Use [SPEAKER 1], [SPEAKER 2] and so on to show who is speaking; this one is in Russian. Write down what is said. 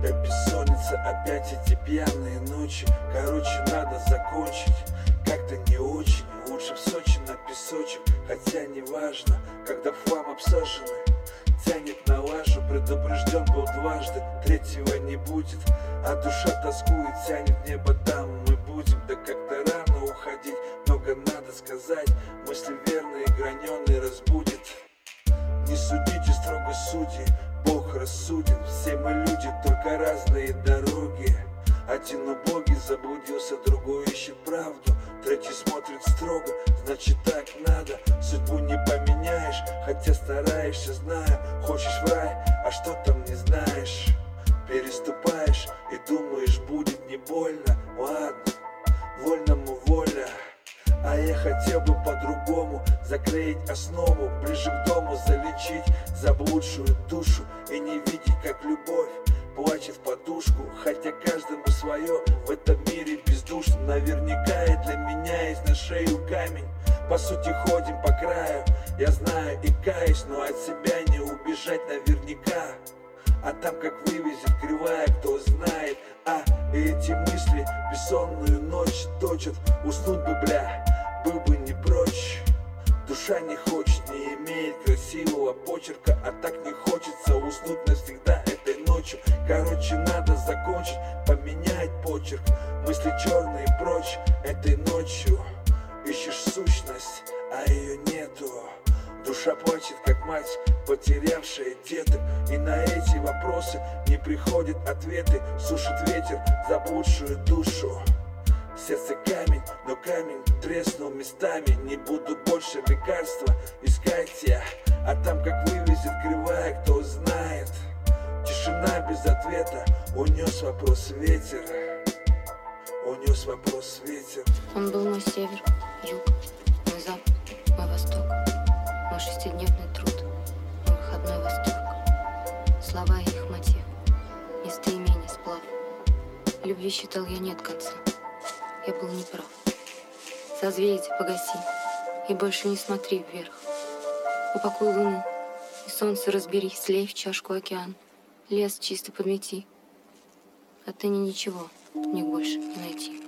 [SPEAKER 1] как бессонница, опять эти пьяные ночи. Короче, надо закончить, как-то не очень. Лучше в Сочи на песочек, хотя не важно, когда флам обсажены. Тянет на лажу, предупрежден был дважды, третьего не будет. А душа тоскует, тянет небо, там мы будем. Да как-то рано уходить, много надо сказать. Мысли верные, граненые разбудит. Не судите строго судьи, Бог рассуден. Все мы люди, только разные дороги. Один убогий заблудился, другой ищет правду, третий смотрит строго, значит так надо. Судьбу не поменяешь, хотя стараешься, знаю. Хочешь в рай, а что там не знаешь. Переступаешь и думаешь, будет не больно. Ладно, вольному воля. А я хотел бы по-другому заклеить основу, ближе к дому залечить заблудшую душу и не видеть, как любовь плачет в подушку. Хотя каждому свое в этом мире бездушно. Наверняка и для меня есть на шею камень. По сути ходим по краю, я знаю и каюсь, но от себя не убежать наверняка. А там как вывезет кривая, кто знает. И эти мысли бессонную ночь точат. Уснуть бы, бля, был бы не прочь. Душа не хочет, не имеет красивого почерка, а так не хочется уснуть навсегда этой ночью. Короче, надо закончить, поменять почерк. Мысли черные прочь этой ночью. Ищешь сущность, а ее нету. Душа плачет, как мать, потерявшая деток. И на эти вопросы не приходят ответы. Сушит ветер заблудшую душу. Сердце камень, но камень треснул местами. Не буду больше лекарства искать я. А там как вывезет кривая, кто знает. Тишина без ответа, унес вопрос ветер. Унес вопрос ветер.
[SPEAKER 2] Он был мой север, юг, мой запад, мой восток. Мой шестидневный труд, мой выходной восторг. Слова и их мотив, местоимение, сплав. Любви считал я нет конца, я был неправ. Созвездие погаси и больше не смотри вверх. Упакуй луну и солнце разбери, слей в чашку океан. Лес чисто подмети, отныне ничего мне больше не найти.